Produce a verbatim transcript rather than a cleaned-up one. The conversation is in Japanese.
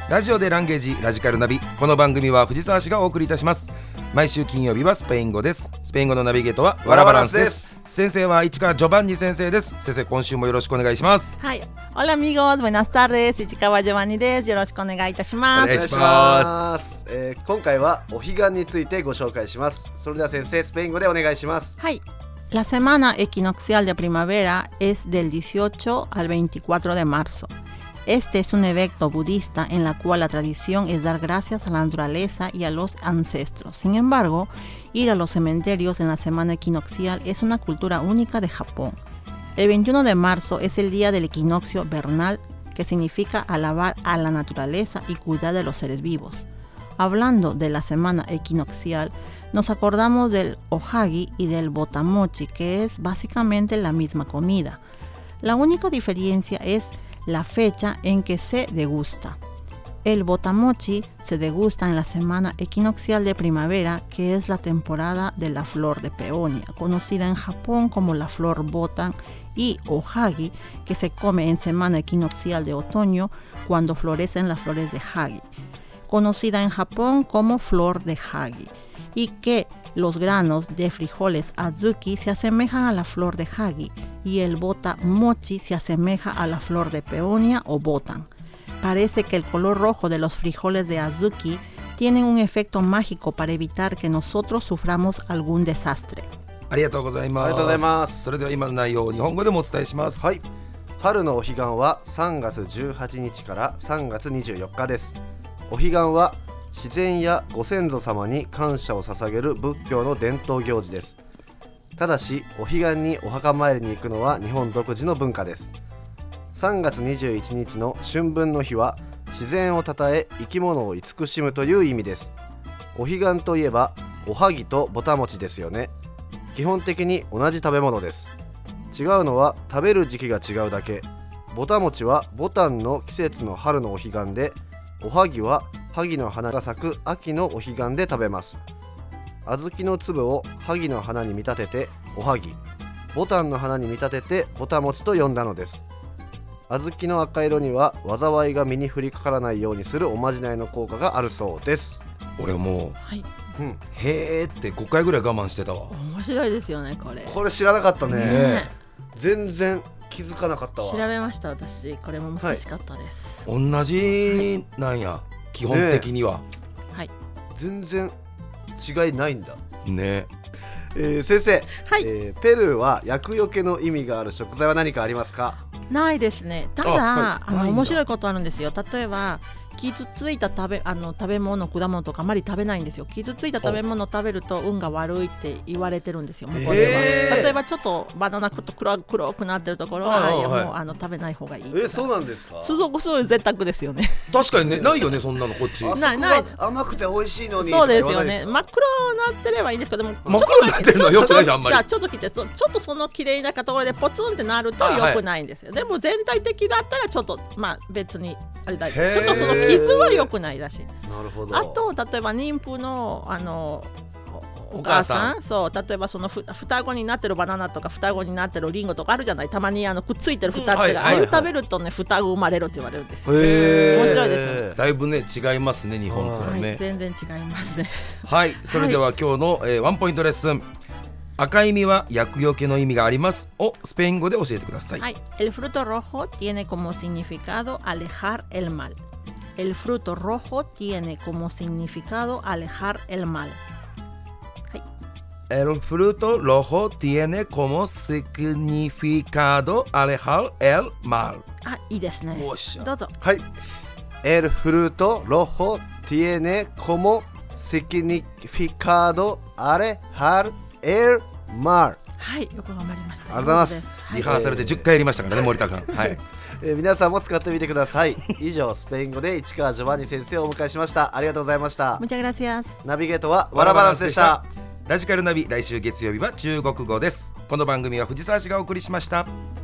ラジオでランゲージラジカルナビ。この番組は藤沢市がお送りいたします。毎週金曜日はスペイン語です。スペイン語のナビゲートはワラバランスです。先生は市川ジョバンニ先生です。先生、今週もよろしくお願いします。 はい。Hola amigos, buenas tardes. 市川ジョバンニです。よろしくお願いいたします。 お願いします。 えー、今回はお彼岸についてご紹介します。それでは先生、スペイン語でお願いします。 はい。La semana equinoccial de primavera es del dieciocho al veinticuatro de marzo. Este es un evento budista en la cual la tradición es dar gracias a la naturaleza y a los ancestros. Sin embargo, ir a los cementerios en la semana equinoccial es una cultura única de Japón. El veintiuno de marzo es el día del equinoccio vernal, que significa alabar a la naturaleza y cuidar de los seres vivos. Hablando de la semana equinoccial, nos acordamos del ohagi y del botamochi, que es básicamente la misma comida. La única diferencia es la fecha en que se degusta. El botamochi se degusta en la semana equinoccial de primavera, que es la temporada de la flor de peonia, conocida en Japón como la flor botan, y ohagi, que se come en semana equinoccial de otoño, cuando florecen las flores de hagi, conocida en Japón como flor de hagi, y que los granos de frijoles azuki se asemejan a la flor de hagi y el bota mochi se asemeja a la flor de peonia o botan. Parece que el color rojo de los frijoles de azuki tiene un efecto mágico para evitar que nosotros suframos algún desastre. ありがとうございます。 ありがとうございます。 それでは今の内容を日本語でもお伝えします。 はい。春のお彼岸はさんがつじゅうはちにちからさんがつにじゅうよっかです。お彼岸は自然やご先祖様に感謝を捧げる仏教の伝統行事です。ただし、お彼岸にお墓参りに行くのは日本独自の文化です。さんがつにじゅういちにちの春分の日は自然をたたえ生き物を慈しむという意味です。お彼岸といえばおはぎとぼたもちですよね。基本的に同じ食べ物です。違うのは食べる時期が違うだけ。ぼたもちはボタンの季節の春のお彼岸で、おはぎは萩の花が咲く秋のお彼岸で食べます。小豆の粒を萩の花に見立てておはぎ、ボタンの花に見立ててぼたもちと呼んだのです。小豆の赤色には災いが身に降りかからないようにするおまじないの効果があるそうです。 俺もう、 はい、 うん、 へーってごかいぐらい我慢してたわ。 面白いですよね、これ。 これ知らなかったね。 ね全然気づかなかったわ。 調べました、私。これも難しかったです。 同じなんや、基本的には。 はい。 全然違いないんだね。 えー、先生、 はい、 えー、ペルーは厄除けの意味がある食材は何かありますか？ ないですね。ただ、 あ、 あ、 はい、 の面白いことあるんですよ。例えば傷ついた食べあの食べ物、果物とかあまり食べないんですよ。傷ついた食べ物を食べると運が悪いって言われてるんですよ。向こうでは、 えー、 例えばちょっとバナナと黒黒くなってるところは、 はいはい、 もうあの食べない方がいい。 えー、そうなんですか？ すごくそういう贅沢ですよね。 確かにね、ないよね、そんなのこっち。 あそこは甘くて美味しいのに。 そうですよね。真っ黒になってればいいんですけど、でも真っ黒になってるのは良くないじゃん、あんまり。 じゃあちょっと来て、ちょっとその綺麗なところでポツンってなると良くないんですよ。はい、でも全体的だったらちょっとまあ別にあれだけど、ちょっとその傷は良くないらしい。 なるほど。 あと例えば妊婦のあのお母さん、そう、例えばそのふ双子になってるバナナとか双子になってるリンゴとかあるじゃない。たまにあのくっついてるふたつが、うん、はいはいはい、ああいう食べるとね、双子生まれるって言われるんですよ。 へー、 面白いですよね。 だいぶね違いますね、日本とはね。 はい、全然違いますね。 はい、それでは今日の、えー、ワンポイントレッスン。赤い実は厄除けの意味がありますをスペイン語で教えてください。 はい、El fruto rojo tiene como significado alejar el mal. El fruto rojo tiene como significado alejar el mal. El fruto rojo tiene como significado alejar el mal. あ、いいですね。どうぞ。 はい。El fruto rojo tiene como significado alejar el mal。 はい、よく頑張りました。 ありがとうございます。 リハーサルでじゅっかいやりましたからね、森田さん。はい。 えー、皆さんも使ってみてください。以上、スペイン語で市川ジョバンニ先生をお迎えしました。ありがとうございました。 Muchas gracias。 ナビゲートはワラバランスでした。 ラジカルナビ、来週月曜日は中国語です。この番組は藤沢市がお送りしました。